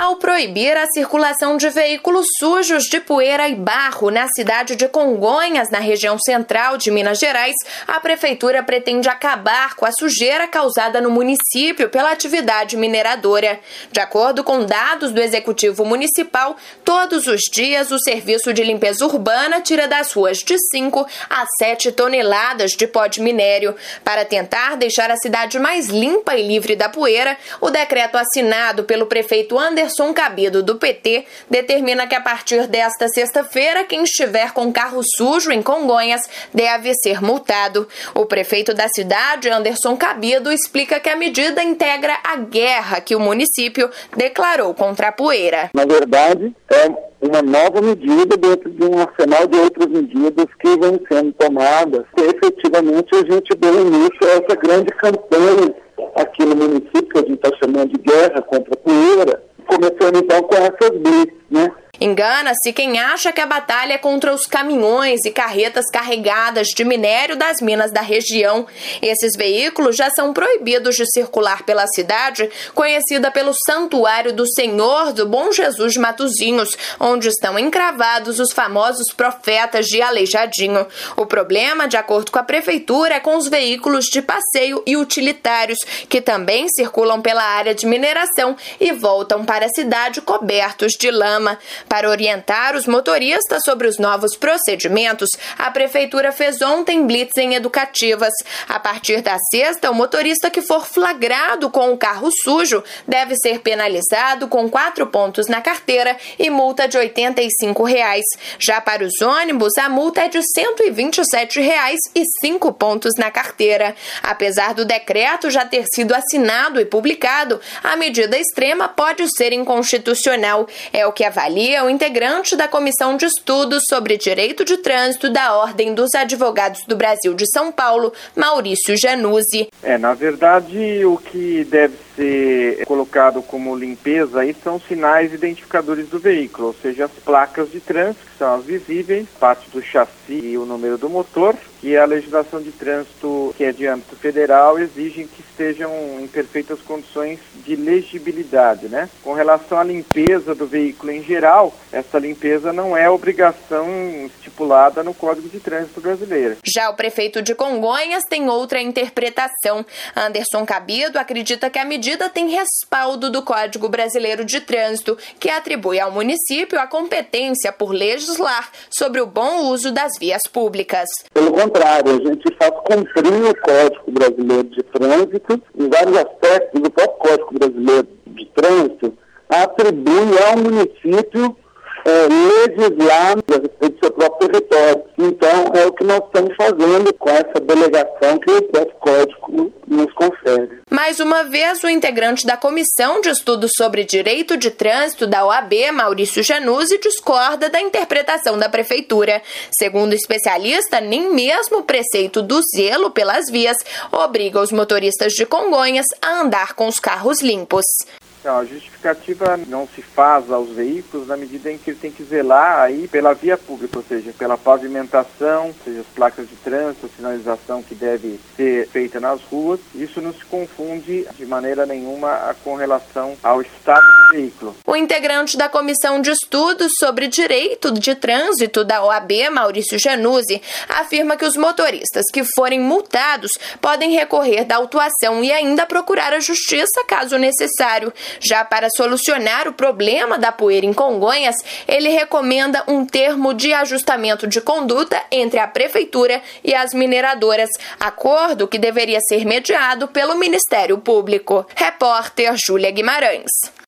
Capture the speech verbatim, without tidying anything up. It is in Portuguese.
Ao proibir a circulação de veículos sujos de poeira e barro na cidade de Congonhas, na região central de Minas Gerais, a prefeitura pretende acabar com a sujeira causada no município pela atividade mineradora. De acordo com dados do Executivo Municipal, todos os dias o Serviço de Limpeza Urbana tira das ruas de cinco a sete toneladas de pó de minério. Para tentar deixar a cidade mais limpa e livre da poeira, o decreto assinado pelo prefeito Anderson Cabido, do P T, determina que a partir desta sexta-feira, quem estiver com carro sujo em Congonhas deve ser multado. O prefeito da cidade, Anderson Cabido, explica que a medida integra a guerra que o município declarou contra a poeira. Na verdade, é uma nova medida dentro de um arsenal de outras medidas que vêm sendo tomadas. E, efetivamente, a gente deu início a essa grande campanha aqui no município, que a gente está chamando de guerra contra a poeira, começando então com essas blitz, né? Engana-se quem acha que a batalha é contra os caminhões e carretas carregadas de minério das minas da região. Esses veículos já são proibidos de circular pela cidade, conhecida pelo Santuário do Senhor do Bom Jesus de Matozinhos, onde estão encravados os famosos profetas de Aleijadinho. O problema, de acordo com a prefeitura, é com os veículos de passeio e utilitários, que também circulam pela área de mineração e voltam para a cidade cobertos de lama. Para orientar os motoristas sobre os novos procedimentos, a prefeitura fez ontem blitzing educativas. A partir da sexta, o motorista que for flagrado com o carro sujo deve ser penalizado com quatro pontos na carteira e multa de oitenta e cinco reais. Já para os ônibus, a multa é de cento e vinte e sete reais e cinco pontos na carteira. Apesar do decreto já ter sido assinado e publicado, a medida extrema pode ser inconstitucional. É o que avalia o integrante da Comissão de Estudos sobre Direito de Trânsito da Ordem dos Advogados do Brasil de São Paulo, Maurício Januzzi. É, na verdade, o que deve ser colocado como limpeza aí são sinais identificadores do veículo, ou seja, as placas de trânsito, que são as visíveis, parte do chassi e o número do motor, que a legislação de trânsito, que é de âmbito federal, exige que estejam em perfeitas condições de legibilidade, né? Com relação à limpeza do veículo em geral, essa limpeza não é obrigação estipulada no Código de Trânsito brasileiro. Já o prefeito de Congonhas tem outra interpretação. Anderson Cabido acredita que a medida tem respaldo do Código Brasileiro de Trânsito, que atribui ao município a competência por legislar sobre o bom uso das vias públicas. Pelo contrário, a gente faz cumprir o Código Brasileiro de Trânsito, em vários aspectos do próprio Código Brasileiro de Trânsito, atribui ao município é, legislar do seu próprio território. Então, é o que nós estamos fazendo com essa delegação que o próprio Código nos confere. Mais uma vez, o integrante da Comissão de Estudos sobre Direito de Trânsito da O A B, Maurício Januzzi, discorda da interpretação da Prefeitura. Segundo o especialista, nem mesmo o preceito do zelo pelas vias obriga os motoristas de Congonhas a andar com os carros limpos. Então, a justificativa não se faz aos veículos na medida em que ele tem que zelar aí pela via pública, ou seja, pela pavimentação, ou seja, as placas de trânsito, a sinalização que deve ser feita nas ruas. Isso não se confunde de maneira nenhuma com relação ao estado do veículo. O integrante da Comissão de Estudos sobre Direito de Trânsito da O A B, Maurício Januzzi, afirma que os motoristas que forem multados podem recorrer da autuação e ainda procurar a justiça caso necessário. Já para solucionar o problema da poeira em Congonhas, ele recomenda um termo de ajustamento de conduta entre a Prefeitura e as mineradoras, acordo que deveria ser mediado pelo Ministério Público. Repórter Júlia Guimarães.